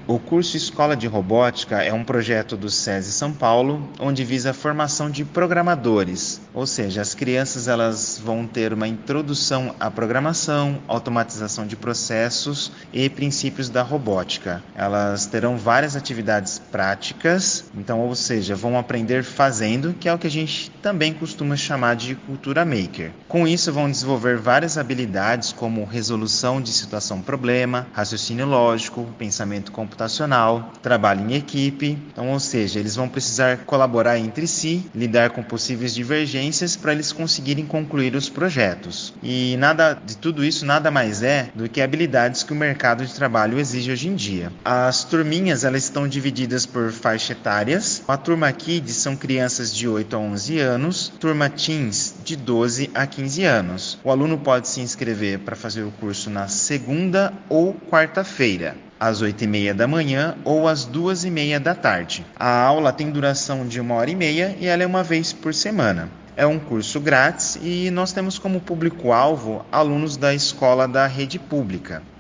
O curso Escola de Robótica é um projeto do SESI São Paulo, onde visa a formação de programadores, ou seja, as crianças elas vão ter uma introdução à programação, automatização de processos e princípios da robótica. Elas terão várias atividades práticas, então, ou seja, vão aprender fazendo, que é o que a gente também costuma chamar de cultura maker. Com isso, vão desenvolver várias habilidades como resolução de situação-problema, raciocínio lógico, pensamento computacional, trabalho em equipe. Então, ou seja, eles vão precisar colaborar entre si, lidar com possíveis divergências para eles conseguirem concluir os projetos. E nada de tudo isso nada mais é do que habilidades que o mercado de trabalho exige hoje em dia. As turminhas elas estão divididas por faixa etárias. A turma Kids são crianças de 8 a 11 anos, turma Teens de 12 a 15 anos. O aluno pode se inscrever para fazer o curso na segunda ou quarta-feira, às 8h30 da manhã ou às 2h30 da tarde. A aula tem duração de 1h30 e ela é uma vez por semana. É um curso grátis e nós temos como público-alvo alunos da escola da rede pública.